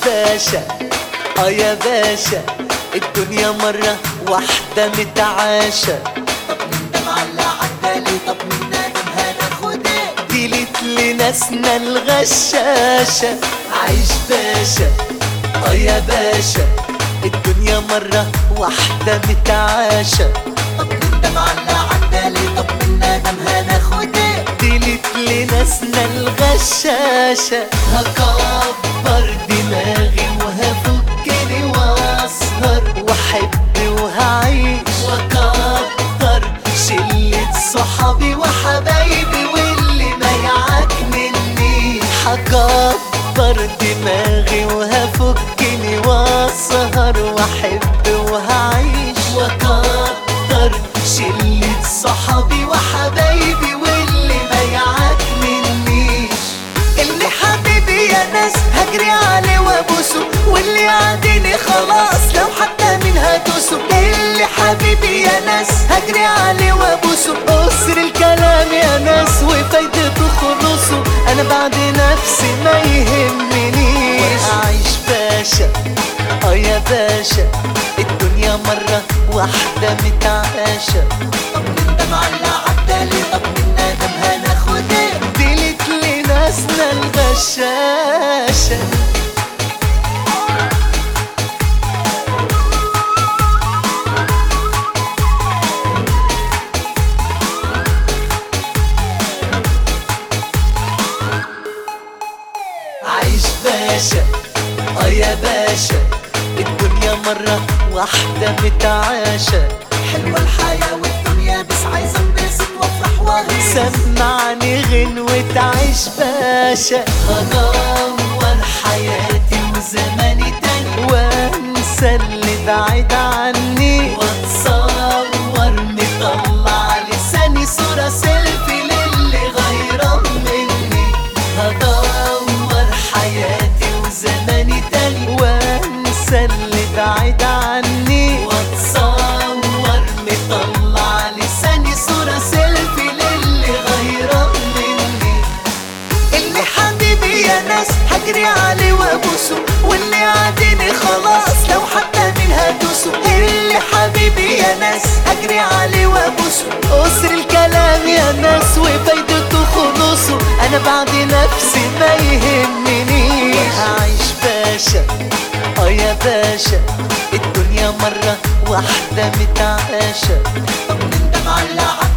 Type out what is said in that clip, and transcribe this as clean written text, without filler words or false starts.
باشا يا باشا، الدنيا مرة واحدة متعاشة. طب نندم على عدالي، طب من ندم هناخد ايه؟ ديلت لناسنا الغشاشة. عيش باشا يا باشا، الدنيا مرة واحدة متعاشة. طب نندم على عدالي، طب من ندم هناخد ايه؟ ديلت لناسنا الغشاشة. هكبر دماغي وهفكني واسهر واحب وهعيش واكتر شلة صحابي وحبايبي واللي ما يعكنني. هكبر دماغي وهفكني واسهر واحب وهعيش واكتر شلة صحابي وحبايبي واللي ما يعكننيش. اللي حبيبي يا ناس هجري عليه وابوسه، واللي يعديني خلاص لو حتى مين هدوسه. اللي حبيبي يا ناس هجري عليه وابوسه، قصر الكلام يا ناس وفايدته خلصه. انا بعد نفسي ما يهمنيش. اعيش باشا يا باشا، الدنيا مرة واحدة متعاشة. طب نندم على عدالي، طب من ندم هناخد ايه؟ ديلت لناسنا الغشاشة. عيش باشا يا باشا، الدنيا مرة واحدة متعاشة. حلوة الحياة والدنيا بس عايزة انبسط وافرح واغيظ. سمعني غنوة عيش باشا، هدور حياتي وزماني تاني وانسى اللي بعيد عني، واتصور مطلع لساني صورة سيلفي للي غيران مني. هدور حياتي وزماني تاني وانسى اللي بعيد عني، واتصور مطلع لساني صورة سيلفي للي غيران مني. اللي حبيبي يا ناس هجري عليه وابوسه، واللي عاديني خلاص لو حتى مين هدوسه. اللي حبيبي يا ناس هجري عليه وابوسه، قصر الكلام يا ناس وفايدته خلصه. انا بعد نفسي ما يهمنيش. هعيش باشا يا باشا، الدنيا مرة واحدة متعاشة. طب نندم على عدالي،